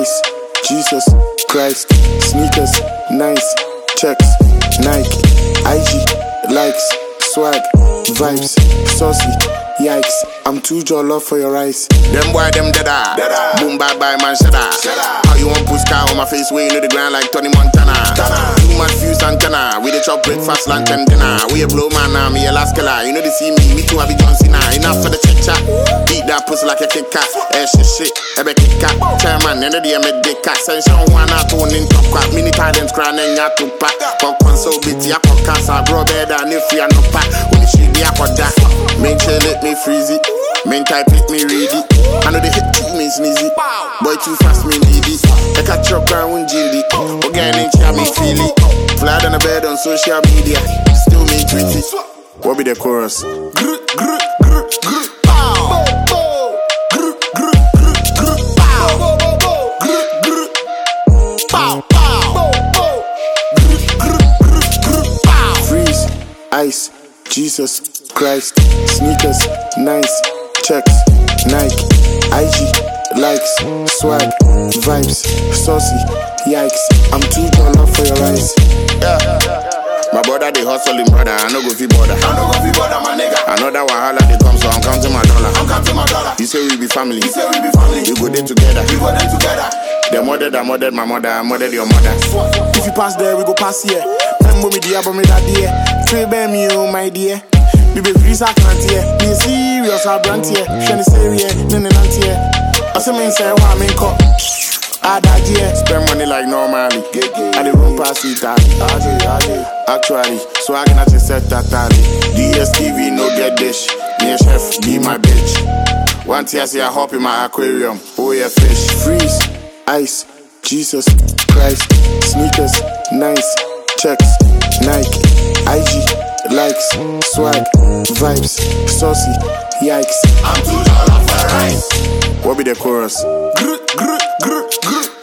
Ice, Jesus, Christ, sneakers, nice, checks, Nike, IG, likes, swag, vibes, saucy, yikes. I'm too jollof for your rice. Them boy, them deada. Boom, bye bye, man, shut up. How you want push car on my face way into the ground like Tony Montana? Too much fuse antenna. We dey chop breakfast, lunch, and dinner. We a blow man, now me a last killer. You know they see me too, I be John Cena. Enough for the chit chat. Beat that pussy like a Kit Kat. Shit, ebe Kit Kat. Chairman, end of the me dick cat. Sensation one out on in top crap. Mini talents crying and ya to pack. Con so bitty, ya podcast. I bro better than if we are not pack. When you shoot me, I got that. Make sure let me freeze it. Men type it, me read it. I know they hit 2 means sneezy. Boy too fast, me need it. I catch your crown when jilly. Organic, I me feel it. Fly on the bed on social media. Still me tweet it. What be the chorus? Grr, grr, grr, grr, pow. Grr, grr, grr, grr, pow. Grr, grr, pow, pow. Grr, grr, grr, grr, pow. Freeze, ice, Jesus, Christ, sneakers, nice, checks, Nike, IG, likes, swag, vibes, saucy, yikes. I'm too jollof for your rice. My brother they hustling, brother. I no go fi bother. My nigga. I know that wahala they come, so I'm counting my dollar. You say we be family. We go there together. The mother, my mother, I murdered your mother. If you pass there, we go pass here. Remember me dear, but me that dear. Free bear me, oh my dear. Baby, freeze, I can't hear. Be serious, I brand here. Shiny serious, none here. I say, me say, what I mean, call. I die here. Spend money like normally. I the room pass it out. Actually, so I cannot set that tally. DSTV, no get dish. Me a chef, be my bitch. One day I see I hop in my aquarium. Oh, yeah, fish. Freeze, ice, Jesus, Christ, sneakers, nice, checks, Nike, IG, likes, swag, vibes, saucy, yikes. I'm too jollof for rice. What be the chorus? Grr, grr, grr, grr.